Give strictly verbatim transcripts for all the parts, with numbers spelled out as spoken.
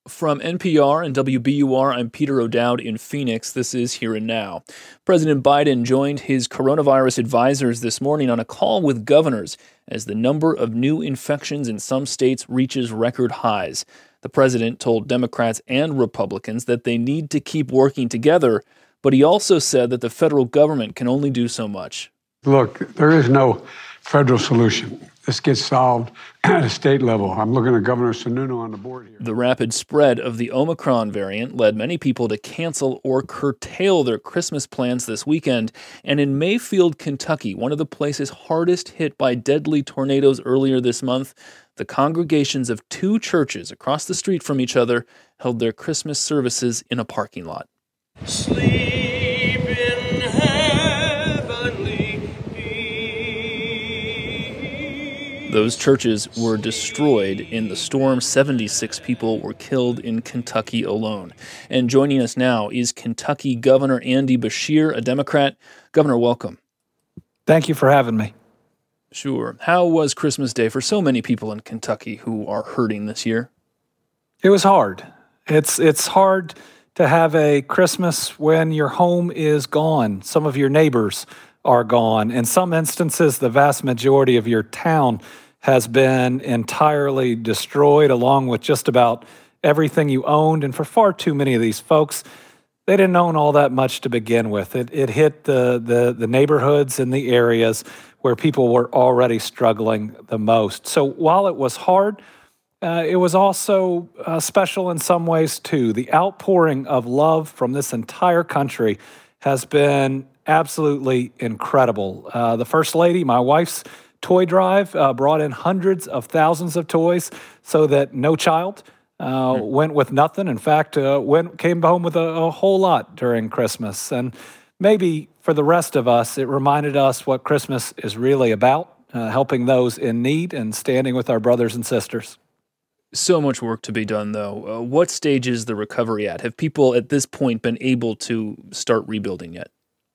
From N P R and W B U R, I'm Peter O'Dowd in Phoenix. This is Here and Now. President Biden joined his coronavirus advisors this morning on a call with governors as the number of new infections in some states reaches record highs. The president told Democrats and Republicans that they need to keep working together, but he also said that the federal government can only do so much. Look, there is no federal solution. This gets solved at a state level. I'm looking at Governor Sununu on the board here. The rapid spread of the Omicron variant led many people to cancel or curtail their Christmas plans this weekend. And in Mayfield, Kentucky, one of the places hardest hit by deadly tornadoes earlier this month, the congregations of two churches across the street from each other held their Christmas services in a parking lot. Sleep in heavenly peace. Those churches were destroyed in the storm. seventy-six people were killed in Kentucky alone. And joining us now is Kentucky Governor Andy Beshear, a Democrat. Governor, welcome. Thank you for having me. Sure. How was Christmas Day for so many people in Kentucky who are hurting this year? It was hard. It's it's hard to have a Christmas when your home is gone. Some of your neighbors are gone. In some instances, the vast majority of your town has been entirely destroyed, along with just about everything you owned. And for far too many of these folks, they didn't own all that much to begin with. It it hit the the, the neighborhoods and the areas where people were already struggling the most. So while it was hard, Uh, it was also uh, special in some ways, too. The outpouring of love from this entire country has been absolutely incredible. Uh, the First Lady, my wife's toy drive, uh, brought in hundreds of thousands of toys so that no child uh, mm. went with nothing. In fact, uh, went came home with a, a whole lot during Christmas. And maybe for the rest of us, it reminded us what Christmas is really about, uh, helping those in need and standing with our brothers and sisters. So much work to be done, though. Uh, what stage is the recovery at? Have people at this point been able to start rebuilding yet?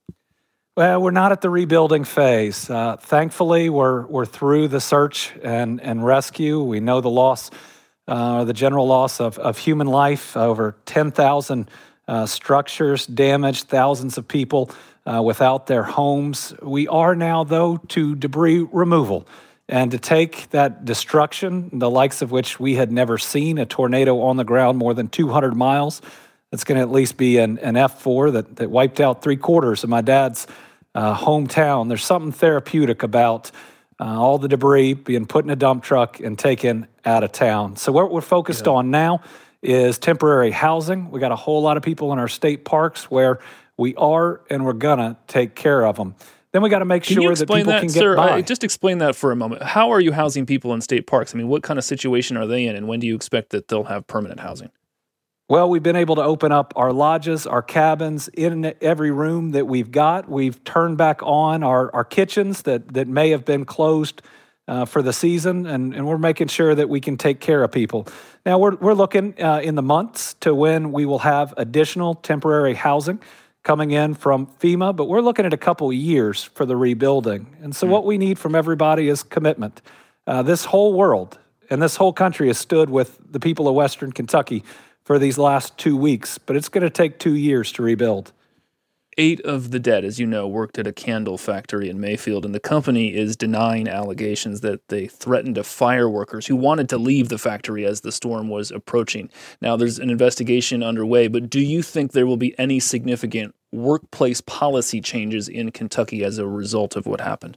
Well, we're not at the rebuilding phase. Uh, thankfully, we're we're through the search and, and rescue. We know the loss, uh, the general loss of, of human life, over ten thousand uh, structures damaged, thousands of people uh, without their homes. We are now, though, to debris removal. And to take that destruction, the likes of which we had never seen, a tornado on the ground more than two hundred miles, that's going to at least be an, an F four that, that wiped out three quarters of my dad's uh, hometown. There's something therapeutic about uh, all the debris being put in a dump truck and taken out of town. So what we're focused yeah. on now is temporary housing. We got a whole lot of people in our state parks where we are and we're going to take care of them. Then we got to make can sure that people that, can get sir, by. Uh, just explain that for a moment. How are you housing people in state parks? I mean, what kind of situation are they in, and when do you expect that they'll have permanent housing? Well, we've been able to open up our lodges, our cabins in every room that we've got. We've turned back on our, our kitchens that, that may have been closed uh, for the season, and, and we're making sure that we can take care of people. Now, we're, we're looking uh, in the months to when we will have additional temporary housing coming in from FEMA, but we're looking at a couple of years for the rebuilding. And so mm. what we need from everybody is commitment. Uh, this whole world and this whole country has stood with the people of Western Kentucky for these last two weeks, but it's going to take two years to rebuild. Eight of the dead, as you know, worked at a candle factory in Mayfield, and the company is denying allegations that they threatened to fire workers who wanted to leave the factory as the storm was approaching. Now, there's an investigation underway, but do you think there will be any significant workplace policy changes in Kentucky as a result of what happened?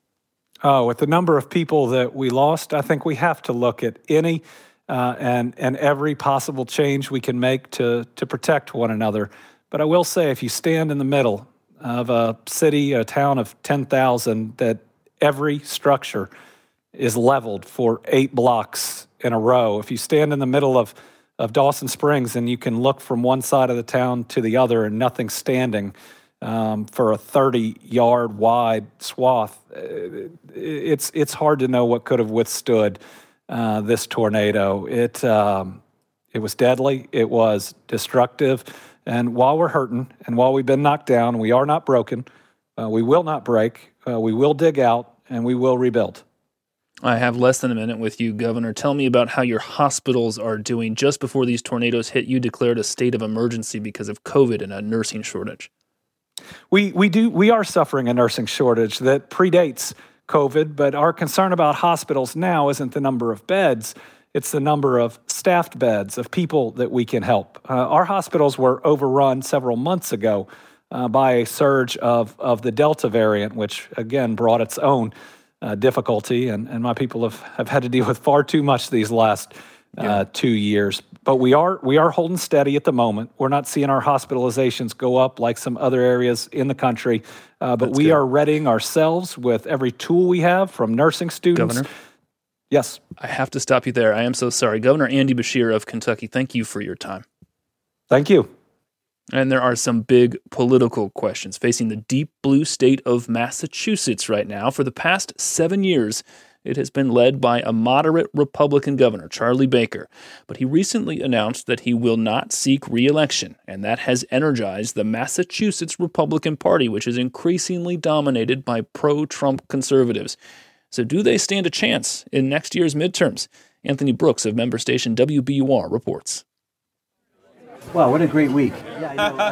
Oh, with the number of people that we lost, I think we have to look at any uh, and and every possible change we can make to to protect one another. But I will say, if you stand in the middle of a city, a town of ten thousand, that every structure is leveled for eight blocks in a row. If you stand in the middle of, of Dawson Springs and you can look from one side of the town to the other and nothing's standing um, for a thirty-yard wide swath, it's it's hard to know what could have withstood uh, this tornado. It um, it was deadly. It was destructive. And while we're hurting and while we've been knocked down, we are not broken. Uh, we will not break. Uh, we will dig out and we will rebuild. I have less than a minute with you, Governor. Tell me about how your hospitals are doing. Just before these tornadoes hit, you declared a state of emergency because of COVID and a nursing shortage. We we do we are suffering a nursing shortage that predates COVID, but our concern about hospitals now isn't the number of beds, it's the number of staffed beds, of people that we can help. Uh, our hospitals were overrun several months ago uh, by a surge of, of the Delta variant, which again brought its own uh, difficulty, and, and my people have, have had to deal with far too much these last uh, yeah. two years. But we are we are holding steady at the moment. We're not seeing our hospitalizations go up like some other areas in the country, uh, but That's we good. are readying ourselves with every tool we have, from nursing students. Governor? Yes. I have to stop you there. I am so sorry. Governor Andy Beshear of Kentucky, thank you for your time. Thank you. And there are some big political questions facing the deep blue state of Massachusetts right now. For the past seven years, it has been led by a moderate Republican governor, Charlie Baker. But he recently announced that he will not seek re-election, and that has energized the Massachusetts Republican Party, which is increasingly dominated by pro-Trump conservatives. So do they stand a chance in next year's midterms? Anthony Brooks of member station W B U R reports. Wow, what a great week. Yeah, you know,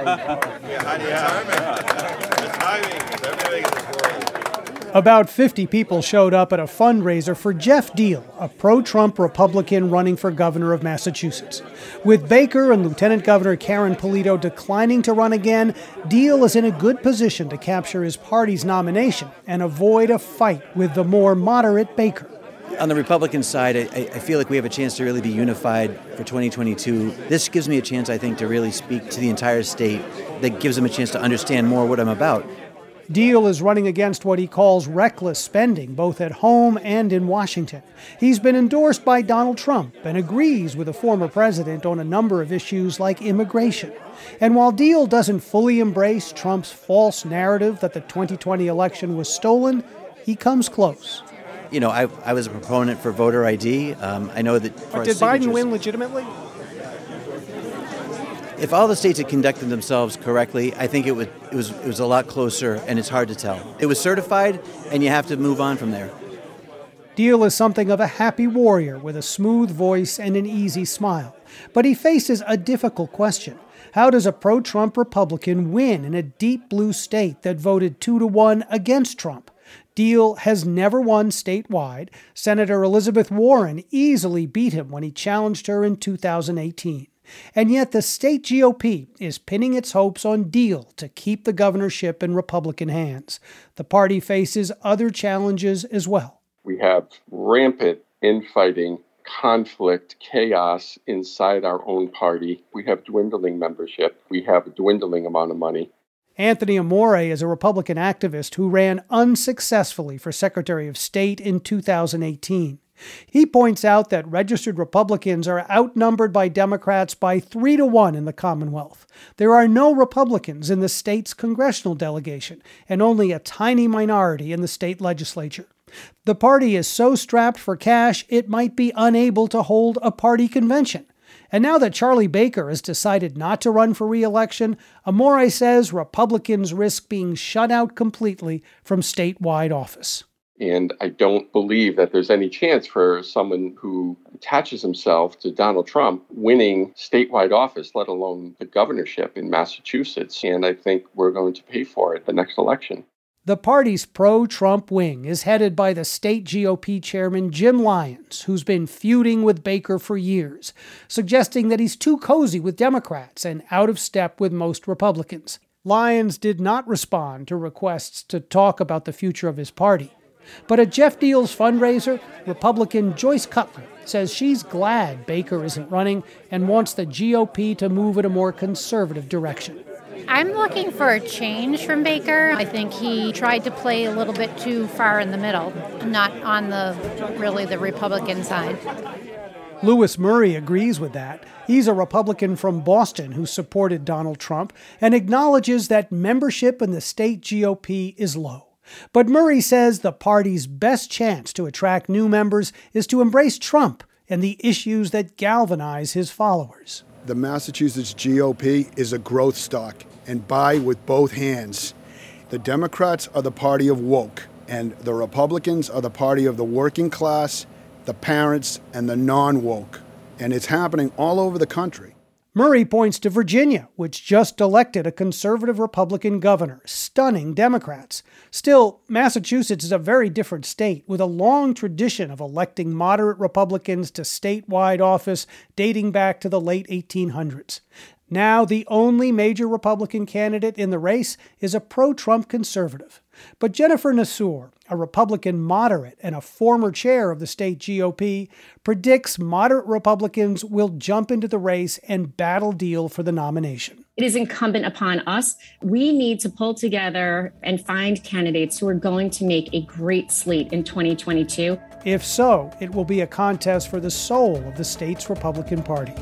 I, About fifty people showed up at a fundraiser for Jeff Deal, a pro-Trump Republican running for governor of Massachusetts. With Baker and Lieutenant Governor Karen Polito declining to run again, Deal is in a good position to capture his party's nomination and avoid a fight with the more moderate Baker. On the Republican side, I, I feel like we have a chance to really be unified for twenty twenty-two. This gives me a chance, I think, to really speak to the entire state. That gives them a chance to understand more what I'm about. Deal is running against what he calls reckless spending, both at home and in Washington. He's been endorsed by Donald Trump and agrees with the former president on a number of issues like immigration. And while Deal doesn't fully embrace Trump's false narrative that the twenty twenty election was stolen, he comes close. You know, I, I was a proponent for voter I D. Um, I know that. But did Biden win legitimately? If all the states had conducted themselves correctly, I think it was it was it was a lot closer, and it's hard to tell. It was certified, and you have to move on from there. Deal is something of a happy warrior with a smooth voice and an easy smile. But he faces a difficult question. How does a pro-Trump Republican win in a deep blue state that voted two to one against Trump? Deal has never won statewide. Senator Elizabeth Warren easily beat him when he challenged her in two thousand eighteen. And yet the state G O P is pinning its hopes on Deal to keep the governorship in Republican hands. The party faces other challenges as well. We have rampant infighting, conflict, chaos inside our own party. We have dwindling membership. We have a dwindling amount of money. Anthony Amore is a Republican activist who ran unsuccessfully for Secretary of State in two thousand eighteen. He points out that registered Republicans are outnumbered by Democrats by three to one in the Commonwealth. There are no Republicans in the state's congressional delegation and only a tiny minority in the state legislature. The party is so strapped for cash it might be unable to hold a party convention. And now that Charlie Baker has decided not to run for re-election, Amore says Republicans risk being shut out completely from statewide office. And I don't believe that there's any chance for someone who attaches himself to Donald Trump winning statewide office, let alone the governorship in Massachusetts. And I think we're going to pay for it the next election. The party's pro-Trump wing is headed by the state G O P chairman Jim Lyons, who's been feuding with Baker for years, suggesting that he's too cozy with Democrats and out of step with most Republicans. Lyons did not respond to requests to talk about the future of his party. But at Jeff Deal's fundraiser, Republican Joyce Cutler says she's glad Baker isn't running and wants the G O P to move in a more conservative direction. I'm looking for a change from Baker. I think he tried to play a little bit too far in the middle, not on the really the Republican side. Lewis Murray agrees with that. He's a Republican from Boston who supported Donald Trump and acknowledges that membership in the state G O P is low. But Murray says the party's best chance to attract new members is to embrace Trump and the issues that galvanize his followers. The Massachusetts G O P is a growth stock and buy with both hands. The Democrats are the party of woke. And the Republicans are the party of the working class, the parents, and the non-woke. And it's happening all over the country. Murray points to Virginia, which just elected a conservative Republican governor, stunning Democrats. Still, Massachusetts is a very different state, with a long tradition of electing moderate Republicans to statewide office dating back to the late eighteen hundreds. Now, the only major Republican candidate in the race is a pro-Trump conservative. But Jennifer Nassour, a Republican moderate and a former chair of the state G O P, predicts moderate Republicans will jump into the race and battle deal for the nomination. It is incumbent upon us. We need to pull together and find candidates who are going to make a great slate in twenty twenty-two. If so, it will be a contest for the soul of the state's Republican Party.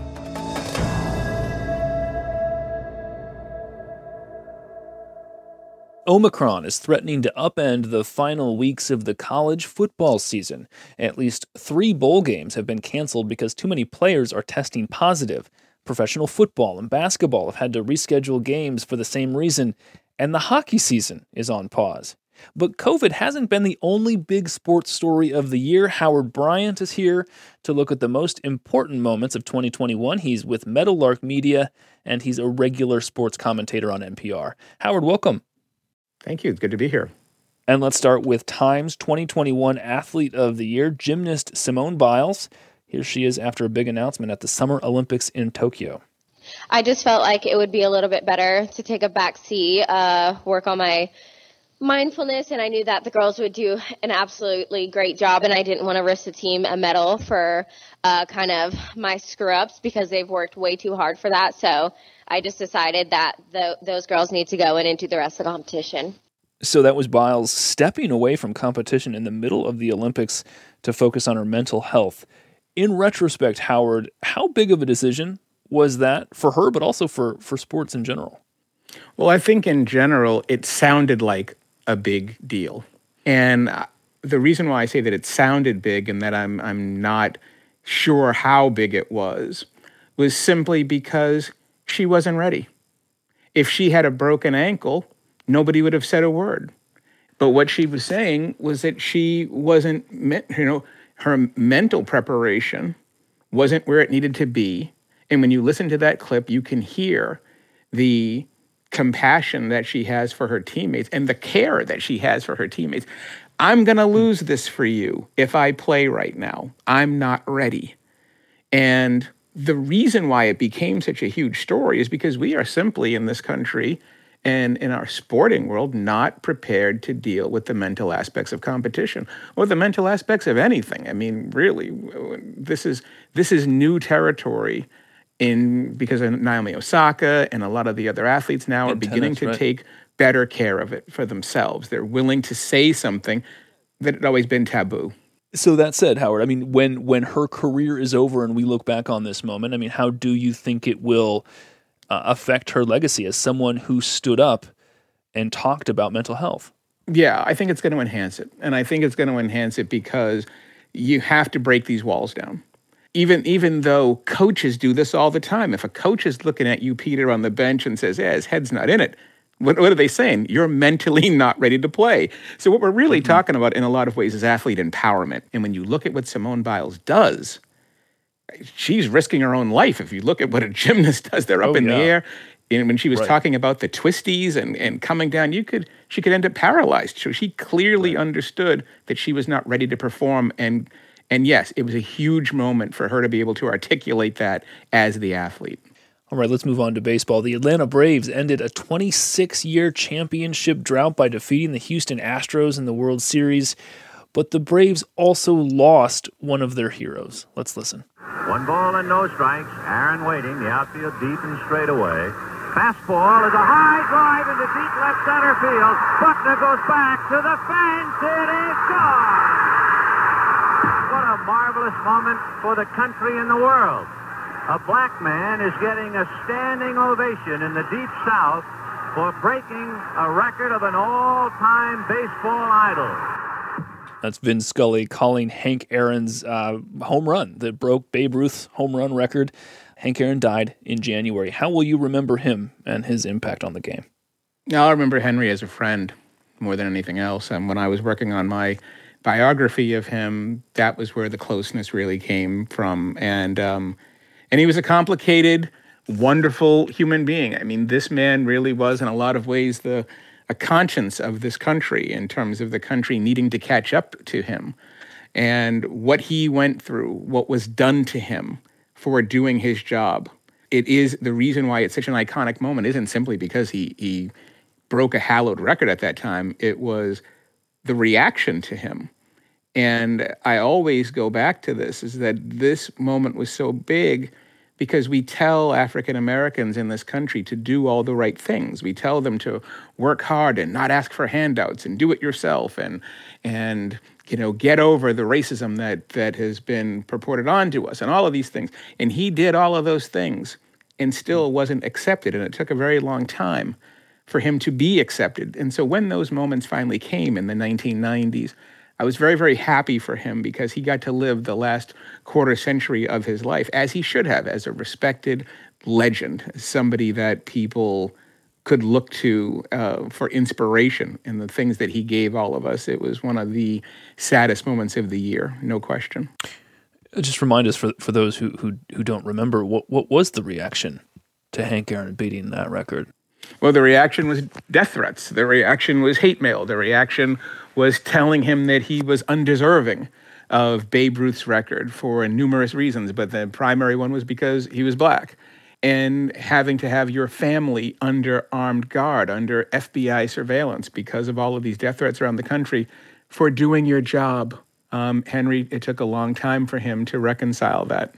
Omicron is threatening to upend the final weeks of the college football season. At least three bowl games have been canceled because too many players are testing positive. Professional football and basketball have had to reschedule games for the same reason, and the hockey season is on pause. But COVID hasn't been the only big sports story of the year. Howard Bryant is here to look at the most important moments of twenty twenty-one. He's with Meadowlark Media, and he's a regular sports commentator on N P R. Howard, welcome. Thank you. It's good to be here. And let's start with Time's twenty twenty-one Athlete of the Year, gymnast Simone Biles. Here she is after a big announcement at the Summer Olympics in Tokyo. I just felt like it would be a little bit better to take a back seat, uh, work on my mindfulness, and I knew that the girls would do an absolutely great job, and I didn't want to risk the team a medal for uh, kind of my screw-ups because they've worked way too hard for that. So I just decided that the, those girls need to go in and do the rest of the competition. So that was Biles stepping away from competition in the middle of the Olympics to focus on her mental health. In retrospect, Howard, how big of a decision was that for her, but also for, for sports in general? Well, I think in general, it sounded like a big deal. And the reason why I say that it sounded big and that I'm I'm not sure how big it was, was simply because she wasn't ready. If she had a broken ankle, nobody would have said a word. But what she was saying was that she wasn't, you know, her mental preparation wasn't where it needed to be. And when you listen to that clip, you can hear the compassion that she has for her teammates and the care that she has for her teammates. I'm going to lose this for you if I play right now. I'm not ready. And the reason why it became such a huge story is because we are simply in this country and in our sporting world not prepared to deal with the mental aspects of competition or the mental aspects of anything. I mean, really, this is this is new territory in because of Naomi Osaka and a lot of the other athletes now are beginning to take better care of it for themselves. They're willing to say something that had always been taboo. So that said, Howard, I mean, when when her career is over and we look back on this moment, I mean, how do you think it will uh, affect her legacy as someone who stood up and talked about mental health? Yeah, I think it's going to enhance it. And I think it's going to enhance it because you have to break these walls down. Even even though coaches do this all the time. If a coach is looking at you, Peter, on the bench and says, yeah, his head's not in it, what, what are they saying? You're mentally not ready to play. So what we're really mm-hmm. talking about in a lot of ways is athlete empowerment. And when you look at what Simone Biles does, she's risking her own life. If you look at what a gymnast does, they're up oh, in yeah. the air. And when she was right. talking about the twisties and, and coming down, you could she could end up paralyzed. So she clearly right. understood that she was not ready to perform. And And yes, it was a huge moment for her to be able to articulate that as the athlete. All right, let's move on to baseball. The Atlanta Braves ended a twenty-six year championship drought by defeating the Houston Astros in the World Series. But the Braves also lost one of their heroes. Let's listen. One ball and no strikes. Aaron waiting. The outfield deep and straight away. Fastball is a high drive into deep left center field. Buckner goes back to the fence. It is gone. What a marvelous moment for the country and the world. A black man is getting a standing ovation in the Deep South for breaking a record of an all-time baseball idol. That's Vin Scully calling Hank Aaron's uh, home run that broke Babe Ruth's home run record. Hank Aaron died in January. How will you remember him and his impact on the game? I'll remember Henry as a friend. more than anything else. And when I was working on my biography of him, that was where the closeness really came from. And um, and he was a complicated, wonderful human being. I mean, this man really was, in a lot of ways, the a conscience of this country in terms of the country needing to catch up to him. And what he went through, what was done to him for doing his job. It is the reason why it's such an iconic moment isn't simply because he he broke a hallowed record at that time. It was the reaction to him. And I always go back to this, is that this moment was so big because we tell African Americans in this country to do all the right things. We tell them to work hard and not ask for handouts and do it yourself and and you know get over the racism that that has been purported onto us and all of these things. And he did all of those things and still wasn't accepted. And it took a very long time for him to be accepted. And so when those moments finally came in the nineteen nineties, I was very, very happy for him because he got to live the last quarter century of his life, as he should have, as a respected legend, somebody that people could look to uh, for inspiration in the things that he gave all of us. It was one of the saddest moments of the year, no question. Just remind us, for for those who who, who don't remember, what, what was the reaction to Hank Aaron beating that record? Well, the reaction was death threats. The reaction was hate mail. The reaction was telling him that he was undeserving of Babe Ruth's record for numerous reasons, but the primary one was because he was black. And having to have your family under armed guard, under F B I surveillance because of all of these death threats around the country for doing your job. Um, Henry, it took a long time for him to reconcile that.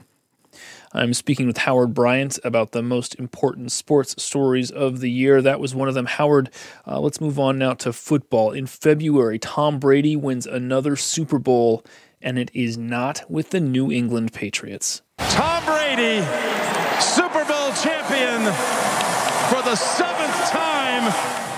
I'm speaking with Howard Bryant about the most important sports stories of the year. That was one of them. Howard, uh, let's move on now to football. In February, Tom Brady wins another Super Bowl, and it is not with the New England Patriots. Tom Brady, Super Bowl champion for the seventh time.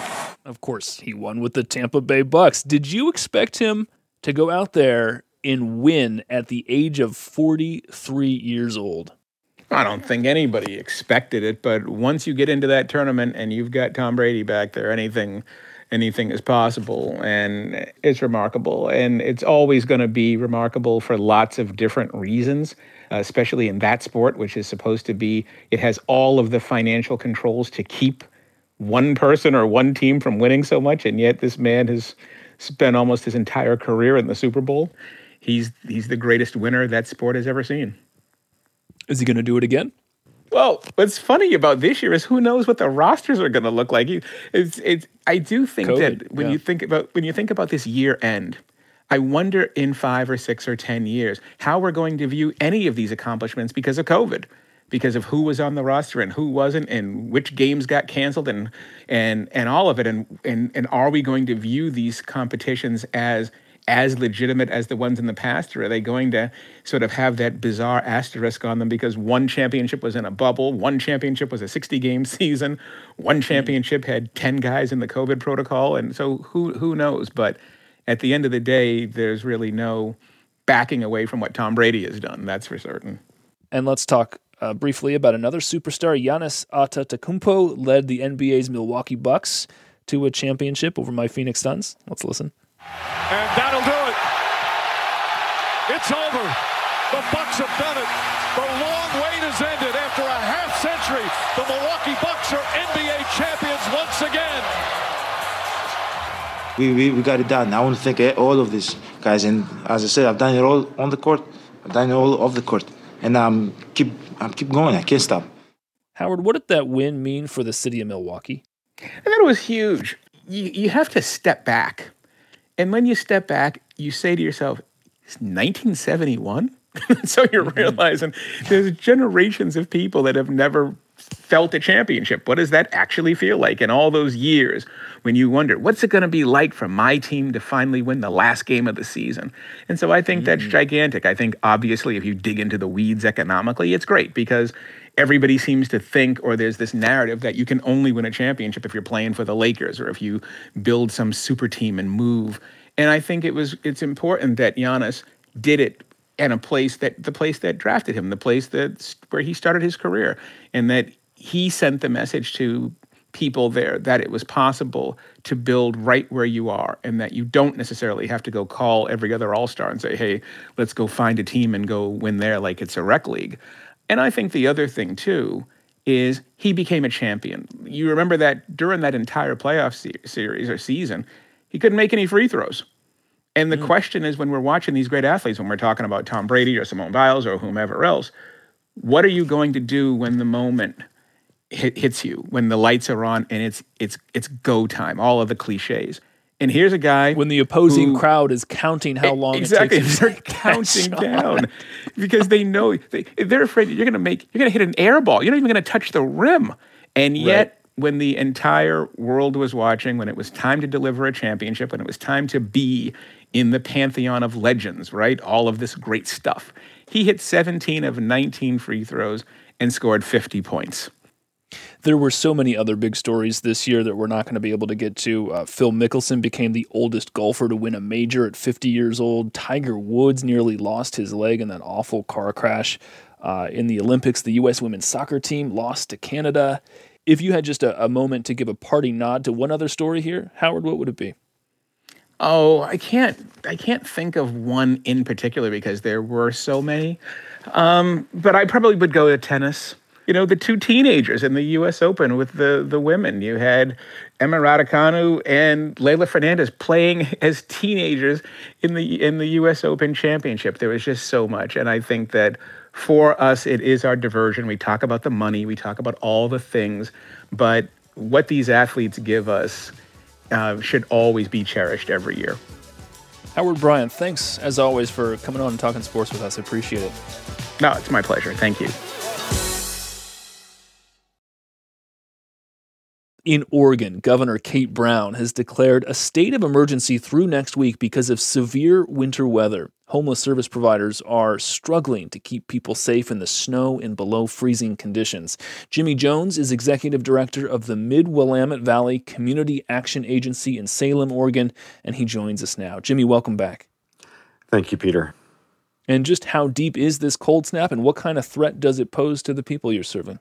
Of course, he won with the Tampa Bay Bucks. Did you expect him to go out there and win at the age of forty-three years old? I don't think anybody expected it, but once you get into that tournament and you've got Tom Brady back there, anything anything is possible, and it's remarkable. And it's always going to be remarkable for lots of different reasons, uh, especially in that sport, which is supposed to be, it has all of the financial controls to keep one person or one team from winning so much, and yet this man has spent almost his entire career in the Super Bowl. He's he's the greatest winner that sport has ever seen. Is he going to do it again? Well, what's funny about this year is who knows what the rosters are going to look like. It's it's. I do think COVID, that when yeah. you think about when you think about this year end, I wonder in five or six or ten years how we're going to view any of these accomplishments because of COVID, because of who was on the roster and who wasn't, and which games got canceled, and and and all of it. And and and are we going to view these competitions as as legitimate as the ones in the past, or are they going to sort of have that bizarre asterisk on them because one championship was in a bubble, one championship was a sixty-game season, one championship had ten guys in the COVID protocol, and so who who knows? But at the end of the day, there's really no backing away from what Tom Brady has done, that's for certain. And let's talk uh, briefly about another superstar. Giannis Antetokounmpo led the N B A's Milwaukee Bucks to a championship over my Phoenix Suns. Let's listen. And that'll do it. It's over. The Bucks have done it. The long wait has ended. After a half century, the Milwaukee Bucks are N B A champions once again. We, we, we got it done. I want to thank all of these guys. And as I said, I've done it all on the court. I've done it all off the court. And I'm keep I'm keep going. I can't stop. Howard, what did that win mean for the city of Milwaukee? I thought it was huge. You, you have to step back. And when you step back, you say to yourself, it's nineteen seventy-one? So you're realizing there's generations of people that have never felt a championship. What does that actually feel like in all those years when you wonder, what's it going to be like for my team to finally win the last game of the season? And so I think mm-hmm. that's gigantic. I think, obviously, if you dig into the weeds economically, it's great because everybody seems to think, or there's this narrative that you can only win a championship if you're playing for the Lakers or if you build some super team and move. And I think it was it's important that Giannis did it in a place that the place that drafted him, the place that where he started his career, and that he sent the message to people there that it was possible to build right where you are, and that you don't necessarily have to go call every other all-star and say, hey, let's go find a team and go win there like it's a rec league. And I think the other thing, too, is he became a champion. You remember that during that entire playoff se- series or season, he couldn't make any free throws. And the mm. question is, when we're watching these great athletes, when we're talking about Tom Brady or Simone Biles or whomever else, what are you going to do when the moment hit, hits you, when the lights are on and it's it's it's go time, all of the cliches? And here's a guy when the opposing who, crowd is counting how long exactly, it takes. They're counting down because they know they, they're afraid you're going to make you're going to hit an air ball. You're not even going to touch the rim. And yet, right. when the entire world was watching, when it was time to deliver a championship, when it was time to be in the pantheon of legends, right? All of this great stuff. He hit seventeen of nineteen free throws and scored fifty points. There were so many other big stories this year that we're not going to be able to get to. Uh, Phil Mickelson became the oldest golfer to win a major at fifty years old. Tiger Woods nearly lost his leg in that awful car crash. Uh, in the Olympics, the U S women's soccer team lost to Canada. If you had just a, a moment to give a parting nod to one other story here, Howard, what would it be? Oh, I can't I can't think of one in particular because there were so many. Um, but I probably would go to tennis. You know, the two teenagers in the U S Open with the, the women. You had Emma Raducanu and Leylah Fernandez playing as teenagers in the in the U S Open Championship. There was just so much. And I think that for us, it is our diversion. We talk about the money. We talk about all the things. But what these athletes give us uh, should always be cherished every year. Howard Bryant, thanks, as always, for coming on and talking sports with us. I appreciate it. No, it's my pleasure. Thank you. In Oregon, Governor Kate Brown has declared a state of emergency through next week because of severe winter weather. Homeless service providers are struggling to keep people safe in the snow and below freezing conditions. Jimmy Jones is executive director of the Mid-Willamette Valley Community Action Agency in Salem, Oregon, and he joins us now. Jimmy, welcome back. Thank you, Peter. And just how deep is this cold snap, and what kind of threat does it pose to the people you're serving?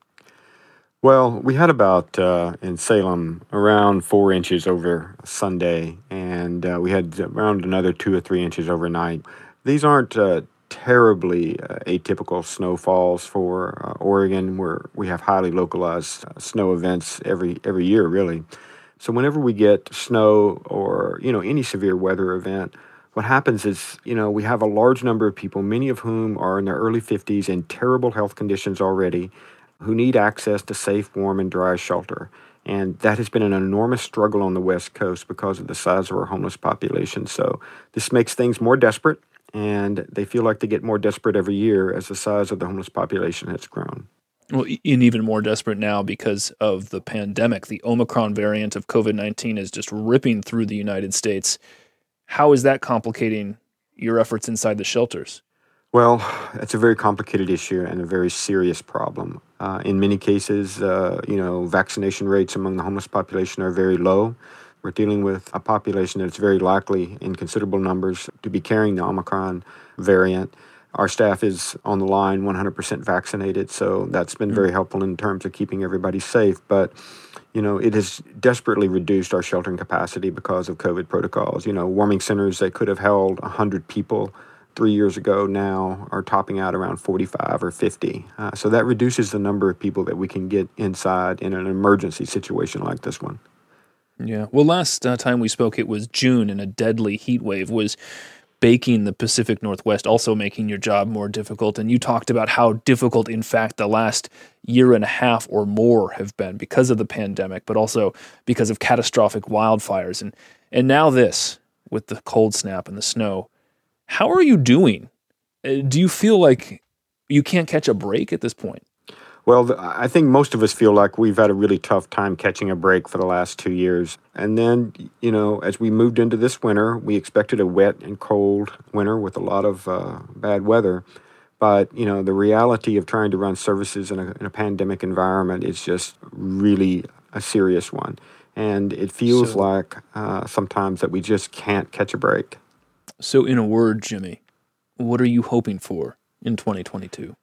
Well, we had about, uh, in Salem, around four inches over Sunday, and uh, we had around another two or three inches overnight. These aren't uh, terribly uh, atypical snowfalls for uh, Oregon, where we have highly localized uh, snow events every every year, really. So whenever we get snow or, you know, any severe weather event, what happens is, you know, we have a large number of people, many of whom are in their early fifties in terrible health conditions already, who need access to safe, warm, and dry shelter. And that has been an enormous struggle on the West Coast because of the size of our homeless population. So this makes things more desperate, and they feel like they get more desperate every year as the size of the homeless population has grown. Well, and even more desperate now because of the pandemic. The Omicron variant of COVID nineteen is just ripping through the United States. How is that complicating your efforts inside the shelters? Well, it's a very complicated issue and a very serious problem. Uh, in many cases, uh, you know, vaccination rates among the homeless population are very low. We're dealing with a population that's very likely in considerable numbers to be carrying the Omicron variant. Our staff is on the line one hundred percent vaccinated, so that's been very helpful in terms of keeping everybody safe. But, you know, it has desperately reduced our sheltering capacity because of COVID protocols. You know, warming centers that could have held one hundred people three years ago now are topping out around forty-five or fifty. Uh, so that reduces the number of people that we can get inside in an emergency situation like this one. Yeah. Well, last uh, time we spoke, it was June, and a deadly heat wave was baking the Pacific Northwest, also making your job more difficult. And you talked about how difficult, in fact, the last year and a half or more have been because of the pandemic, but also because of catastrophic wildfires. And, and now this, with the cold snap and the snow. How are you doing? Uh, do you feel like you can't catch a break at this point? Well, the, I think most of us feel like we've had a really tough time catching a break for the last two years. And then, you know, as we moved into this winter, we expected a wet and cold winter with a lot of uh, bad weather. But, you know, the reality of trying to run services in a, in a pandemic environment is just really a serious one. And it feels so, like uh, sometimes that we just can't catch a break. So in a word, Jimmy, what are you hoping for in twenty twenty-two?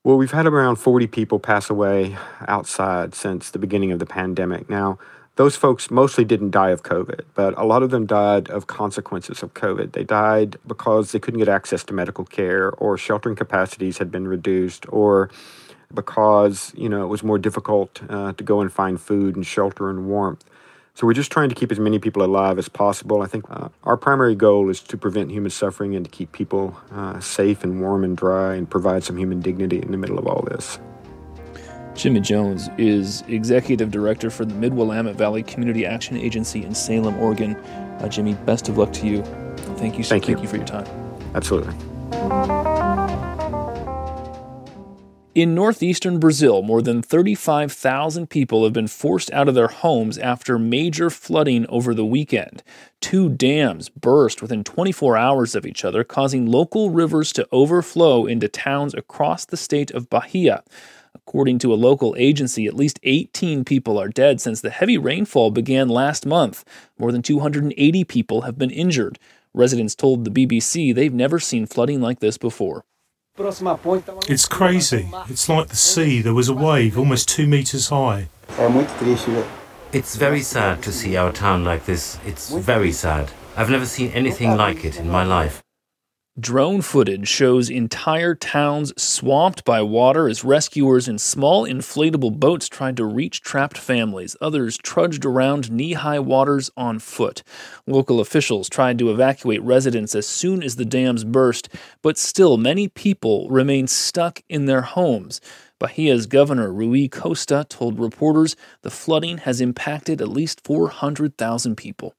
Well, we've had around forty people pass away outside since the beginning of the pandemic. Now, those folks mostly didn't die of COVID, but a lot of them died of consequences of COVID. They died because they couldn't get access to medical care, or sheltering capacities had been reduced, or because, you know, it was more difficult uh, to go and find food and shelter and warmth. So we're just trying to keep as many people alive as possible. I think uh, our primary goal is to prevent human suffering and to keep people uh, safe and warm and dry and provide some human dignity in the middle of all this. Jimmy Jones is Executive Director for the Mid-Willamette Valley Community Action Agency in Salem, Oregon. Uh, Jimmy, best of luck to you. Thank you. So, thank you. Thank you for your time. Absolutely. In northeastern Brazil, more than thirty-five thousand people have been forced out of their homes after major flooding over the weekend. Two dams burst within twenty-four hours of each other, causing local rivers to overflow into towns across the state of Bahia. According to a local agency, at least eighteen people are dead since the heavy rainfall began last month. More than two hundred eighty people have been injured. Residents told the B B C they've never seen flooding like this before. It's crazy. It's like the sea. There was a wave almost two meters high. It's very sad to see our town like this. It's very sad. I've never seen anything like it in my life. Drone footage shows entire towns swamped by water as rescuers in small inflatable boats tried to reach trapped families. Others trudged around knee-high waters on foot. Local officials tried to evacuate residents as soon as the dams burst, but still many people remain stuck in their homes. Bahia's Governor Rui Costa told reporters the flooding has impacted at least four hundred thousand people.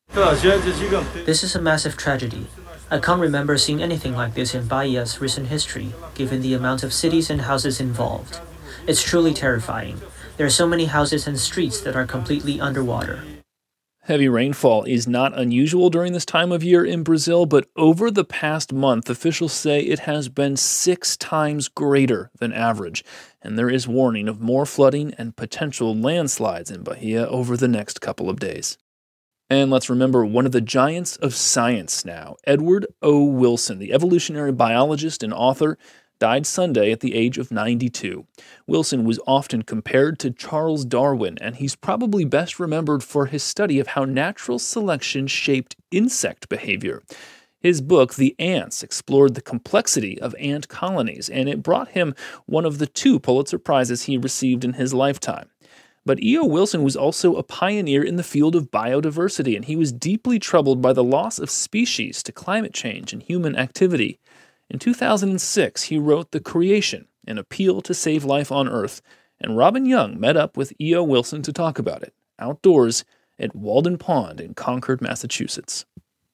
This is a massive tragedy. I can't remember seeing anything like this in Bahia's recent history, given the amount of cities and houses involved. It's truly terrifying. There are so many houses and streets that are completely underwater. Heavy rainfall is not unusual during this time of year in Brazil, but over the past month, officials say it has been six times greater than average, and there is warning of more flooding and potential landslides in Bahia over the next couple of days. And let's remember one of the giants of science now, Edward O. Wilson, the evolutionary biologist and author, died Sunday at the age of ninety-two. Wilson was often compared to Charles Darwin, and he's probably best remembered for his study of how natural selection shaped insect behavior. His book, The Ants, explored the complexity of ant colonies, and it brought him one of the two Pulitzer Prizes he received in his lifetime. But E O. Wilson was also a pioneer in the field of biodiversity, and he was deeply troubled by the loss of species to climate change and human activity. In two thousand six, he wrote The Creation, an appeal to save life on Earth, and Robin Young met up with E O. Wilson to talk about it, outdoors at Walden Pond in Concord, Massachusetts.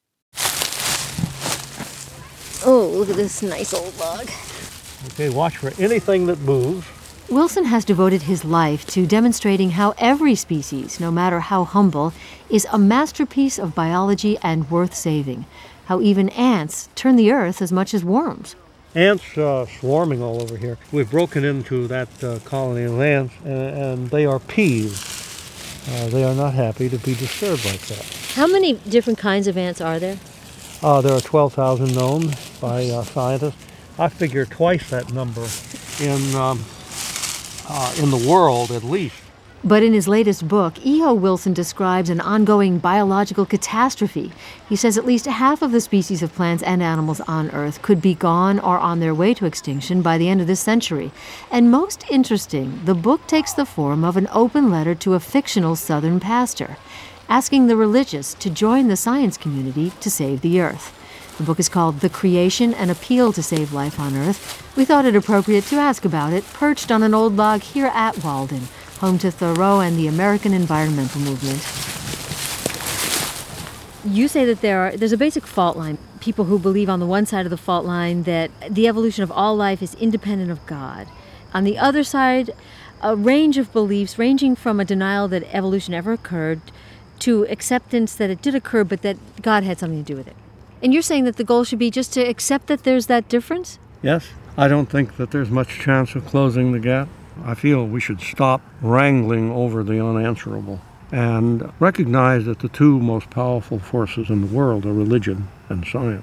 Oh, look at this nice old log. Okay, watch for anything that moves. Wilson has devoted his life to demonstrating how every species, no matter how humble, is a masterpiece of biology and worth saving. How even ants turn the earth as much as worms. Ants uh, swarming all over here. We've broken into that uh, colony of ants, and, and they are peeved. Uh, they are not happy to be disturbed like that. How many different kinds of ants are there? Uh, there are twelve thousand known by uh, scientists. I figure twice that number in... Um, Uh, in the world, at least. But in his latest book, E O. Wilson describes an ongoing biological catastrophe. He says at least half of the species of plants and animals on Earth could be gone or on their way to extinction by the end of this century. And most interesting, the book takes the form of an open letter to a fictional Southern pastor, asking the religious to join the science community to save the Earth. The book is called The Creation, an Appeal to Save Life on Earth. We thought it appropriate to ask about it, perched on an old log here at Walden, home to Thoreau and the American environmental movement. You say that there are there's a basic fault line. People who believe on the one side of the fault line that the evolution of all life is independent of God. On the other side, a range of beliefs ranging from a denial that evolution ever occurred to acceptance that it did occur, but that God had something to do with it. And you're saying that the goal should be just to accept that there's that difference? Yes. I don't think that there's much chance of closing the gap. I feel we should stop wrangling over the unanswerable and recognize that the two most powerful forces in the world are religion and science.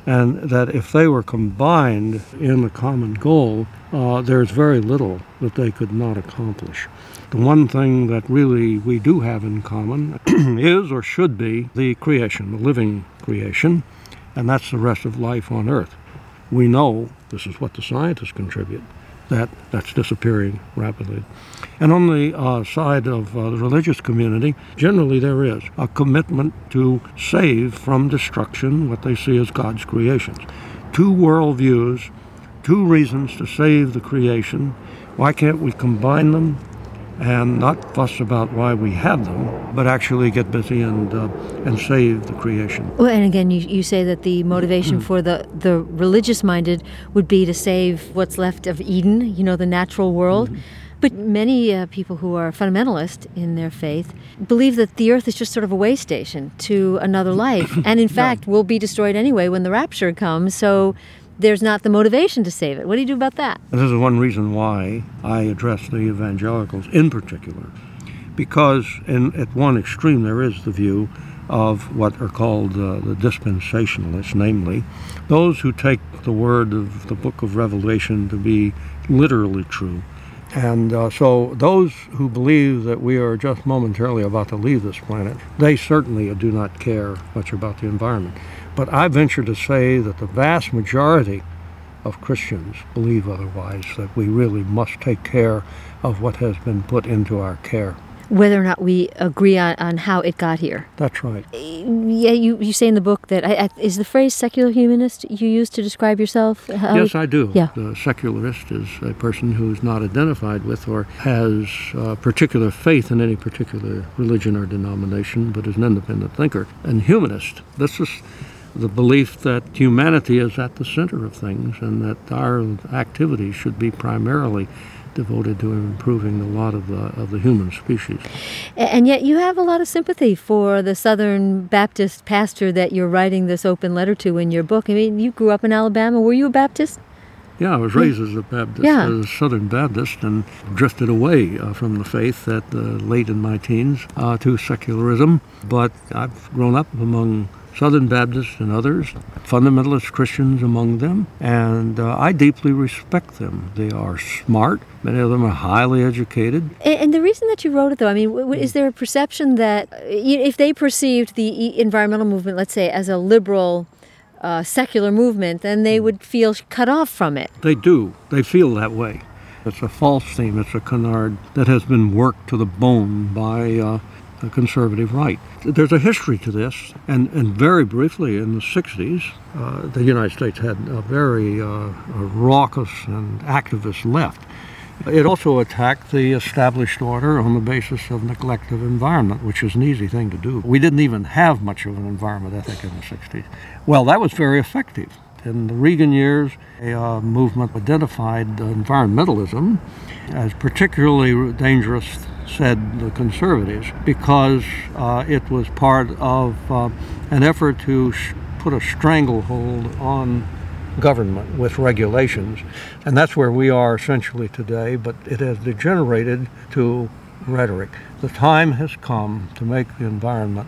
and that if they were combined in a common goal, uh, there's very little that they could not accomplish. The one thing that really we do have in common is, or should be, the creation, the living creation, and that's the rest of life on Earth. We know, this is what the scientists contribute, that that's disappearing rapidly. And on the uh, side of uh, the religious community, generally there is a commitment to save from destruction what they see as God's creations. Two worldviews, two reasons to save the creation. Why can't we combine them and not fuss about why we had them, but actually get busy and uh, and save the creation? Well, and again, you, you say that the motivation for the, the religious-minded would be to save what's left of Eden, you know, the natural world. Mm-hmm. But many uh, people who are fundamentalist in their faith believe that the earth is just sort of a way station to another life, and in fact will be destroyed anyway when the rapture comes, so there's not the motivation to save it. What do you do about that? This is one reason why I address the evangelicals in particular, because in, at one extreme there is the view of what are called uh, the dispensationalists, namely those who take the word of the book of Revelation to be literally true. And uh, so those who believe that we are just momentarily about to leave this planet, they certainly do not care much about the environment. But I venture to say that the vast majority of Christians believe otherwise, that we really must take care of what has been put into our care. Whether or not we agree on, on how it got here. That's right. Yeah, you, you say in the book that, I, I, is the phrase secular humanist you use to describe yourself? How yes, you, I do. Yeah. The secularist is a person who's not identified with or has uh, particular faith in any particular religion or denomination, but is an independent thinker. And humanist, this is the belief that humanity is at the center of things and that our activities should be primarily devoted to improving the lot of the of the human species. And yet you have a lot of sympathy for the Southern Baptist pastor that you're writing this open letter to in your book. I mean, you grew up in Alabama. Were you a Baptist? Yeah, I was raised as a Baptist, yeah. as a Southern Baptist, and drifted away uh, from the faith at uh, late in my teens uh, to secularism. But I've grown up among Southern Baptists and others, fundamentalist Christians among them, and uh, I deeply respect them. They are smart. Many of them are highly educated. And, and the reason that you wrote it, though, I mean, w- w- is there a perception that if they perceived the environmental movement, let's say, as a liberal, uh, secular movement, then they would feel cut off from it? They do. They feel that way. It's a false theme. It's a canard that has been worked to the bone by uh, the conservative right. There's a history to this, and, and very briefly in the sixties, uh, the United States had a very uh, a raucous and activist left. It also attacked the established order on the basis of neglect of environment, which is an easy thing to do. We didn't even have much of an environment ethic in the sixties. Well, that was very effective. In the Reagan years, a uh, movement identified environmentalism as particularly dangerous, said the conservatives, because uh, it was part of uh, an effort to sh- put a stranglehold on government with regulations. And that's where we are essentially today, but it has degenerated to rhetoric. The time has come to make the environment,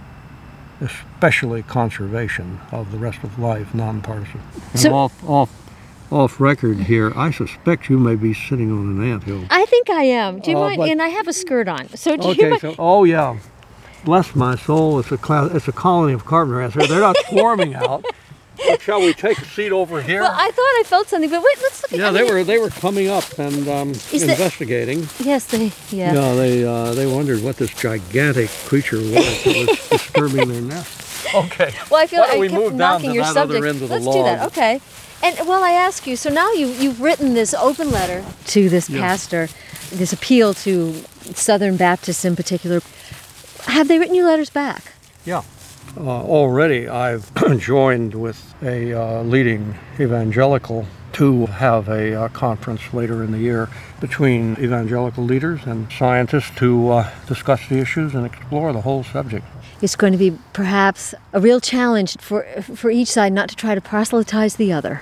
especially conservation of the rest of life, nonpartisan. So, and off, off, off record here, I suspect you may be sitting on an anthill. I think I am. Do you Uh, mind? but- And I have a skirt on. So do Okay, you mind? so, oh yeah. Bless my soul, it's a cl- it's a colony of carpenter ants here. They're not swarming out. But shall we take a seat over here? Well, I thought I felt something, but wait, let's look at yeah, I they mean, were they were coming up and um, Is that- investigating. Yes, they, yeah. Yeah, they uh, they wondered what this gigantic creature was that was disturbing their nest. Okay. Well, I feel Why like don't I we kept move down knocking to your that subject. other end of the Let's do that. log? Okay. And while I ask you, so now you you've written this open letter to this Yes. pastor, this appeal to Southern Baptists in particular. Have they written you letters back? Yeah. Uh, already I've joined with a uh, leading evangelical to have a uh, conference later in the year between evangelical leaders and scientists to uh, discuss the issues and explore the whole subject. It's going to be perhaps a real challenge for for each side not to try to proselytize the other.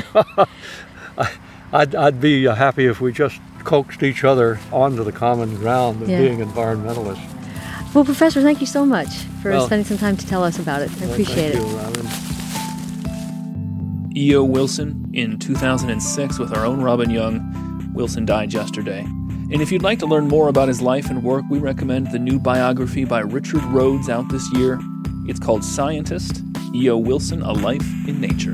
I, I'd, I'd be uh, happy if we just coaxed each other onto the common ground of Yeah. being environmentalists. Well, Professor, thank you so much for Well, spending some time to tell us about it. I Well, appreciate thank it. you, Robin. E O. Wilson in two thousand six with our own Robin Young. Wilson died yesterday. And if you'd like to learn more about his life and work, we recommend the new biography by Richard Rhodes out this year. It's called Scientist, E O. Wilson, A Life in Nature.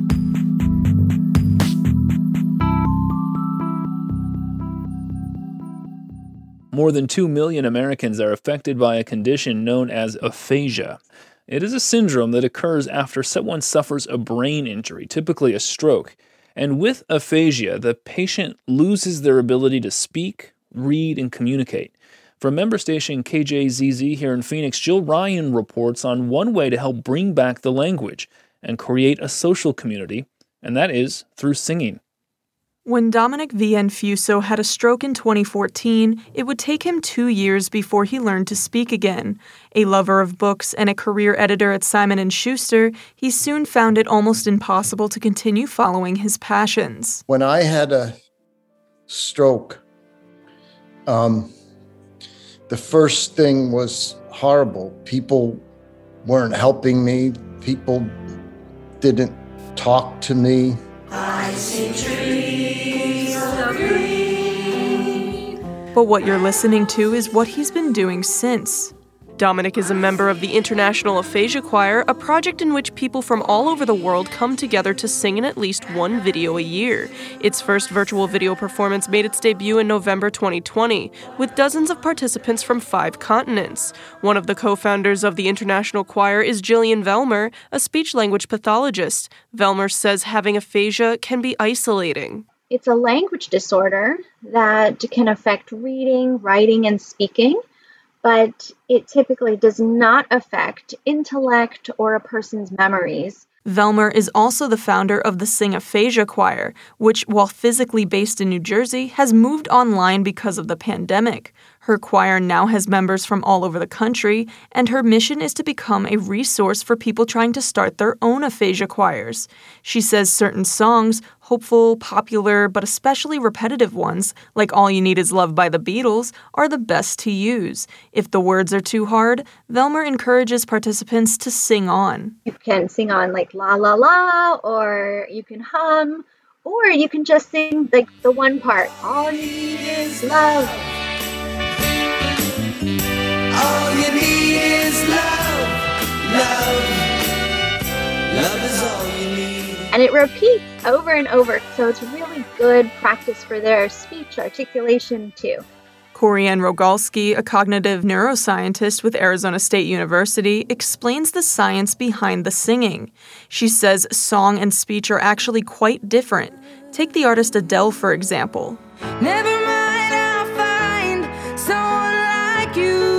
More than two million Americans are affected by a condition known as aphasia. It is a syndrome that occurs after someone suffers a brain injury, typically a stroke. And with aphasia, the patient loses their ability to speak, read, and communicate. From member station K J Z Z here in Phoenix, Jill Ryan reports on one way to help bring back the language and create a social community, and that is through singing. When Dominic Vianfuso had a stroke in twenty fourteen, it would take him two years before he learned to speak again. A lover of books and a career editor at Simon and Schuster, he soon found it almost impossible to continue following his passions. When I had a stroke, um, the first thing was horrible. People weren't helping me. People didn't talk to me. I see trees of green. But what you're listening to is what he's been doing since. Dominic is a member of the International Aphasia Choir, a project in which people from all over the world come together to sing in at least one video a year. Its first virtual video performance made its debut in November twenty twenty, with dozens of participants from five continents. One of the co-founders of the International Choir is Jillian Velmer, a speech-language pathologist. Velmer says having aphasia can be isolating. It's a language disorder that can affect reading, writing, and speaking, but it typically does not affect intellect or a person's memories. Velmer is also the founder of the Sing Aphasia Choir, which, while physically based in New Jersey, has moved online because of the pandemic. Her choir now has members from all over the country, and her mission is to become a resource for people trying to start their own aphasia choirs. She says certain songs, hopeful, popular, but especially repetitive ones, like All You Need Is Love by the Beatles, are the best to use. If the words are too hard, Velmer encourages participants to sing on. You can sing on like la la la, or you can hum, or you can just sing like the one part, all you need is love. All you need is love, love, love is all you need. And it repeats over and over, so it's really good practice for their speech articulation too. Corianne Rogalski, a cognitive neuroscientist with Arizona State University, explains the science behind the singing. She says song and speech are actually quite different. Take the artist Adele, for example. Never mind, I'll find someone like you.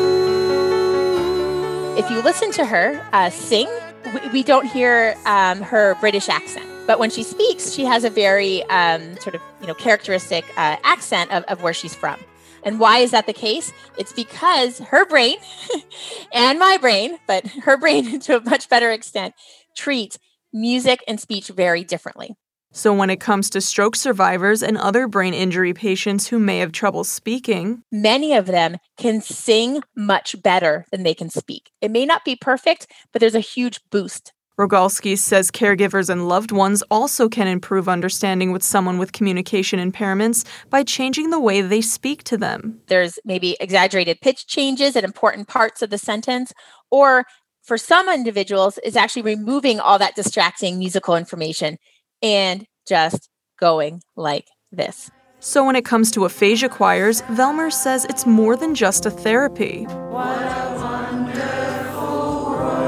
If you listen to her uh, sing, we, we don't hear um, her British accent. But when she speaks, she has a very um, sort of, you know, characteristic uh, accent of, of where she's from. And why is that the case? It's because her brain and my brain, but her brain to a much better extent, treats music and speech very differently. So when it comes to stroke survivors and other brain injury patients who may have trouble speaking, many of them can sing much better than they can speak. It may not be perfect, but there's a huge boost. Rogalski says caregivers and loved ones also can improve understanding with someone with communication impairments by changing the way they speak to them. There's maybe exaggerated pitch changes at important parts of the sentence, or for some individuals, it's actually removing all that distracting musical information and just going like this. So when it comes to aphasia choirs, Velmer says it's more than just a therapy. What a wonderful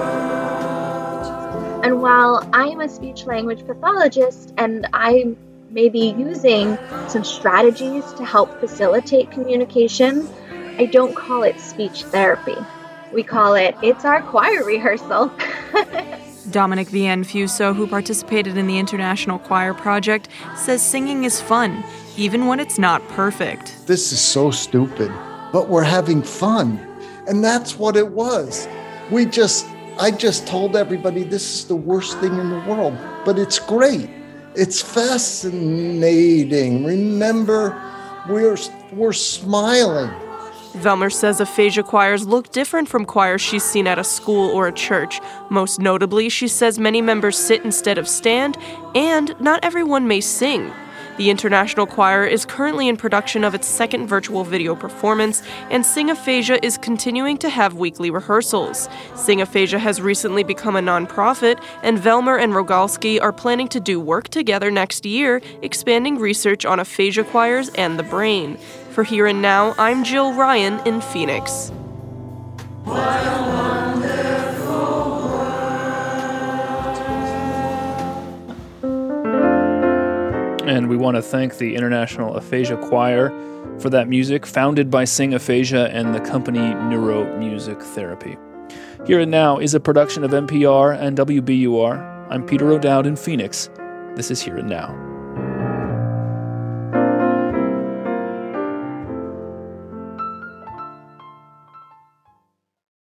world. And while I'm a speech-language pathologist and I may be using some strategies to help facilitate communication, I don't call it speech therapy. We call it, it's our choir rehearsal. Dominic Vianfuso, who participated in the International Choir Project, says singing is fun, even when it's not perfect. This is so stupid, but we're having fun. And that's what it was. We just, I just told everybody this is the worst thing in the world, but it's great. It's fascinating. Remember, we're, we're smiling. Velmer says aphasia choirs look different from choirs she's seen at a school or a church. Most notably, she says many members sit instead of stand, and not everyone may sing. The International Choir is currently in production of its second virtual video performance, and Sing Aphasia is continuing to have weekly rehearsals. Sing Aphasia has recently become a nonprofit, and Velmer and Rogalski are planning to do work together next year, expanding research on aphasia choirs and the brain. For Here and Now, I'm Jill Ryan in Phoenix. And we want to thank the International Aphasia Choir for that music, founded by Sing Aphasia and the company Neuro Music Therapy. Here and Now is a production of N P R and W B U R. I'm Peter O'Dowd in Phoenix. This is Here and Now.